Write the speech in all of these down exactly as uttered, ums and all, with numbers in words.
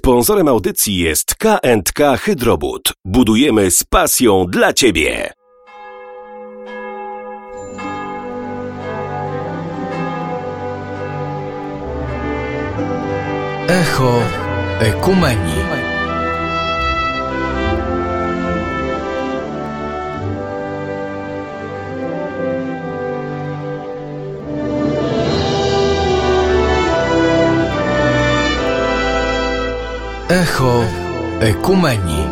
Sponsorem audycji jest K and K Hydrobud. Budujemy z pasją dla Ciebie. Echo Ekumenii. Echo Ekumenii.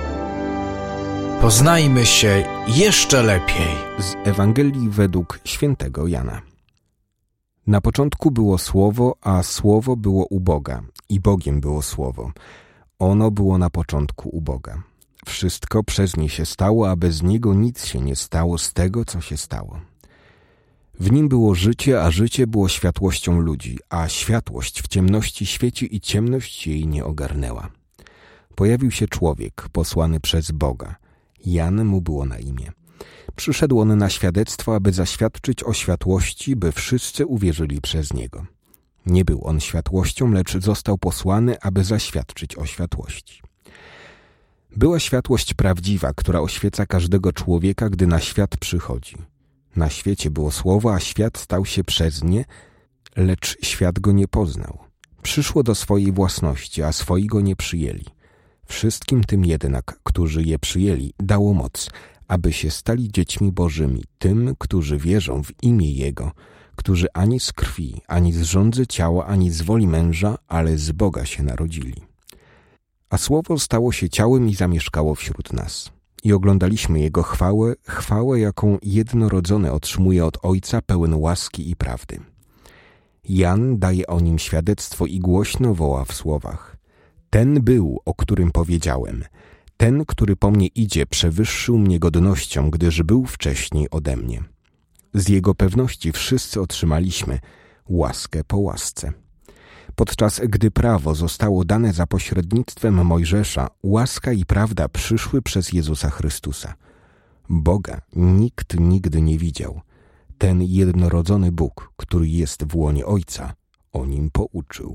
Poznajmy się jeszcze lepiej. Z Ewangelii według świętego Jana. Na początku było Słowo, a Słowo było u Boga i Bogiem było Słowo. Ono było na początku u Boga. Wszystko przez nie się stało, a bez niego nic się nie stało z tego, co się stało. W nim było życie, a życie było światłością ludzi, a światłość w ciemności świeci i ciemność jej nie ogarnęła. Pojawił się człowiek posłany przez Boga. Jan mu było na imię. Przyszedł on na świadectwo, aby zaświadczyć o światłości, by wszyscy uwierzyli przez niego. Nie był on światłością, lecz został posłany, aby zaświadczyć o światłości. Była światłość prawdziwa, która oświeca każdego człowieka, gdy na świat przychodzi. Na świecie było Słowo, a świat stał się przez nie, lecz świat go nie poznał. Przyszło do swojej własności, a swoi go nie przyjęli. Wszystkim tym jednak, którzy je przyjęli, dało moc, aby się stali dziećmi Bożymi, tym, którzy wierzą w imię Jego, którzy ani z krwi, ani z żądzy ciała, ani z woli męża, ale z Boga się narodzili. A Słowo stało się ciałem i zamieszkało wśród nas. I oglądaliśmy Jego chwałę, chwałę, jaką jednorodzony otrzymuje od Ojca, pełen łaski i prawdy. Jan daje o nim świadectwo i głośno woła w słowach: Ten był, o którym powiedziałem. Ten, który po mnie idzie, przewyższył mnie godnością, gdyż był wcześniej ode mnie. Z jego pewności wszyscy otrzymaliśmy łaskę po łasce. Podczas gdy prawo zostało dane za pośrednictwem Mojżesza, łaska i prawda przyszły przez Jezusa Chrystusa. Boga nikt nigdy nie widział. Ten jednorodzony Bóg, który jest w łonie Ojca, o nim pouczył.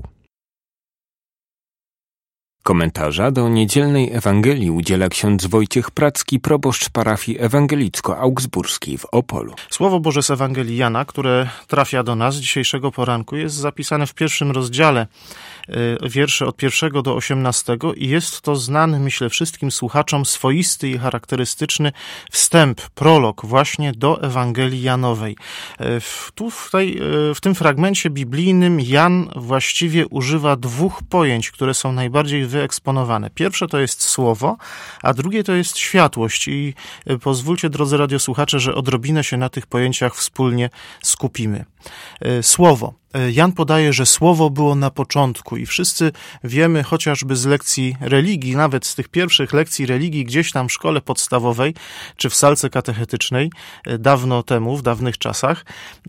Komentarza do niedzielnej Ewangelii udziela ksiądz Wojciech Pracki, proboszcz parafii ewangelicko-augsburskiej w Opolu. Słowo Boże z Ewangelii Jana, które trafia do nas dzisiejszego poranku, jest zapisane w pierwszym rozdziale, wiersze od pierwszego do osiemnastego i jest to znany, myślę, wszystkim słuchaczom swoisty i charakterystyczny wstęp, prolog właśnie do Ewangelii Janowej. W, tu w, tej, w tym fragmencie biblijnym Jan właściwie używa dwóch pojęć, które są najbardziej wyeksponowane. Pierwsze to jest Słowo, a drugie to jest światłość i pozwólcie, drodzy radiosłuchacze, że odrobinę się na tych pojęciach wspólnie skupimy. Słowo. Jan podaje, że Słowo było na początku i wszyscy wiemy chociażby z lekcji religii, nawet z tych pierwszych lekcji religii gdzieś tam w szkole podstawowej czy w salce katechetycznej dawno temu, w dawnych czasach,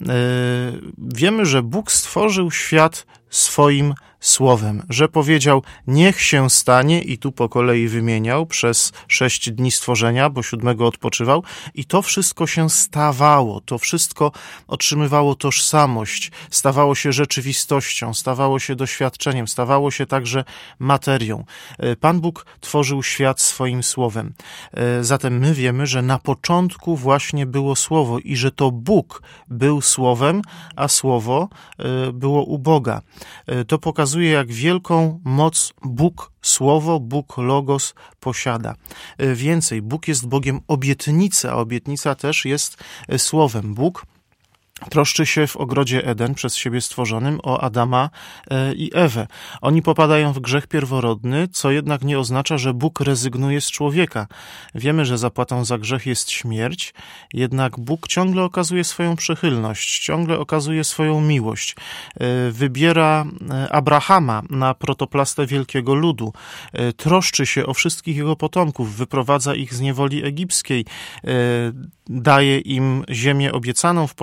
wiemy, że Bóg stworzył świat swoim słowem, że powiedział: niech się stanie, i tu po kolei wymieniał przez sześć dni stworzenia, bo siódmego odpoczywał, i to wszystko się stawało, to wszystko otrzymywało tożsamość, stawało się rzeczywistością, stawało się doświadczeniem, stawało się także materią. Pan Bóg tworzył świat swoim słowem. Zatem my wiemy, że na początku właśnie było Słowo i że to Bóg był Słowem, a Słowo było u Boga. To pokazuje, jak wielką moc Bóg, Słowo, Bóg, Logos posiada. Więcej, Bóg jest Bogiem obietnicy, a obietnica też jest Słowem. Bóg troszczy się w ogrodzie Eden przez siebie stworzonym o Adama i Ewę. Oni popadają w grzech pierworodny, co jednak nie oznacza, że Bóg rezygnuje z człowieka. Wiemy, że zapłatą za grzech jest śmierć, jednak Bóg ciągle okazuje swoją przychylność, ciągle okazuje swoją miłość. Wybiera Abrahama na protoplastę wielkiego ludu, troszczy się o wszystkich jego potomków, wyprowadza ich z niewoli egipskiej, daje im ziemię obiecaną w posiadaniu,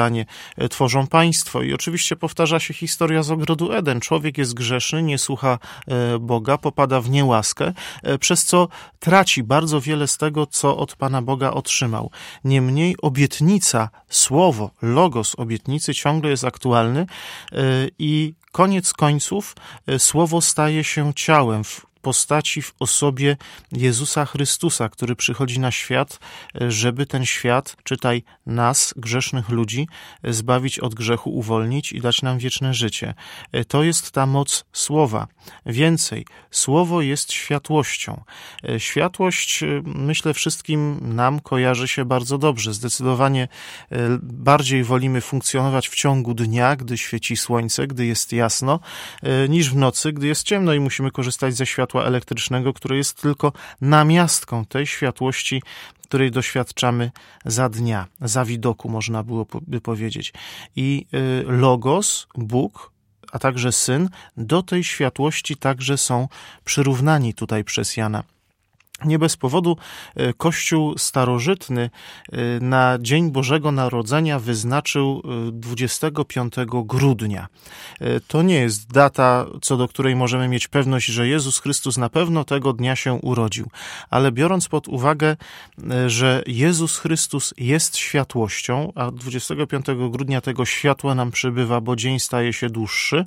panie, tworzą państwo. I oczywiście powtarza się historia z ogrodu Eden. Człowiek jest grzeszny, nie słucha Boga, popada w niełaskę, przez co traci bardzo wiele z tego, co od Pana Boga otrzymał. Niemniej obietnica, słowo, logos obietnicy ciągle jest aktualny i koniec końców słowo staje się ciałem w postaci, w osobie Jezusa Chrystusa, który przychodzi na świat, żeby ten świat, czytaj nas, grzesznych ludzi, zbawić od grzechu, uwolnić i dać nam wieczne życie. To jest ta moc słowa. Więcej, słowo jest światłością. Światłość, myślę, wszystkim nam kojarzy się bardzo dobrze. Zdecydowanie bardziej wolimy funkcjonować w ciągu dnia, gdy świeci słońce, gdy jest jasno, niż w nocy, gdy jest ciemno i musimy korzystać ze światła elektrycznego, które jest tylko namiastką tej światłości, której doświadczamy za dnia, za widoku, można byłoby powiedzieć. I Logos, Bóg, a także Syn, do tej światłości także są przyrównani tutaj przez Jana. Nie bez powodu Kościół starożytny na Dzień Bożego Narodzenia wyznaczył dwudziestego piątego grudnia. To nie jest data, co do której możemy mieć pewność, że Jezus Chrystus na pewno tego dnia się urodził. Ale biorąc pod uwagę, że Jezus Chrystus jest światłością, a dwudziestego piątego grudnia tego światła nam przybywa, bo dzień staje się dłuższy,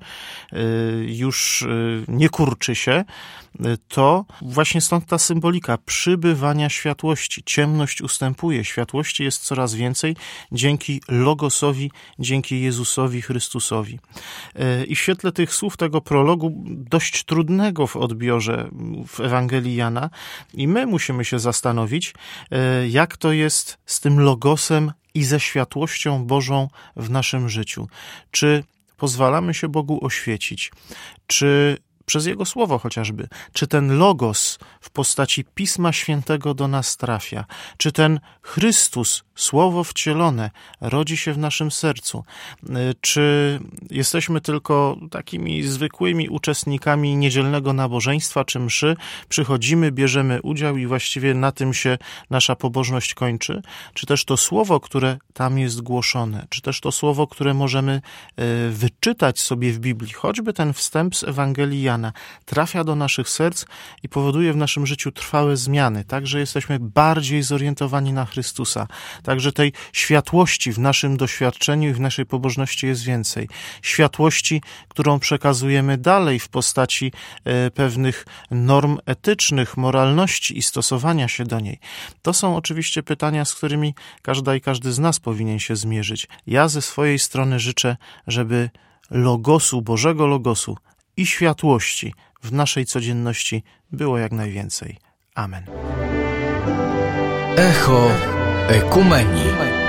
już nie kurczy się, to właśnie stąd ta symbolika przybywania światłości. Ciemność ustępuje, światłości jest coraz więcej dzięki Logosowi, dzięki Jezusowi Chrystusowi. I w świetle tych słów, tego prologu, dość trudnego w odbiorze w Ewangelii Jana, i my musimy się zastanowić, jak to jest z tym Logosem i ze światłością Bożą w naszym życiu. Czy pozwalamy się Bogu oświecić? Czy przez Jego Słowo chociażby, czy ten Logos w postaci Pisma Świętego do nas trafia, czy ten Chrystus, Słowo wcielone, rodzi się w naszym sercu, czy jesteśmy tylko takimi zwykłymi uczestnikami niedzielnego nabożeństwa czy mszy, przychodzimy, bierzemy udział i właściwie na tym się nasza pobożność kończy, czy też to Słowo, które tam jest głoszone, czy też to Słowo, które możemy wyczytać sobie w Biblii, choćby ten wstęp z Ewangelii Jana, trafia do naszych serc i powoduje w naszym życiu trwałe zmiany, tak, że jesteśmy bardziej zorientowani na Chrystusa, także tej światłości w naszym doświadczeniu i w naszej pobożności jest więcej. Światłości, którą przekazujemy dalej w postaci e, pewnych norm etycznych, moralności i stosowania się do niej. To są oczywiście pytania, z którymi każda i każdy z nas powinien się zmierzyć. Ja ze swojej strony życzę, żeby Logosu, Bożego Logosu i światłości w naszej codzienności było jak najwięcej. Amen. Echo Ekumenii.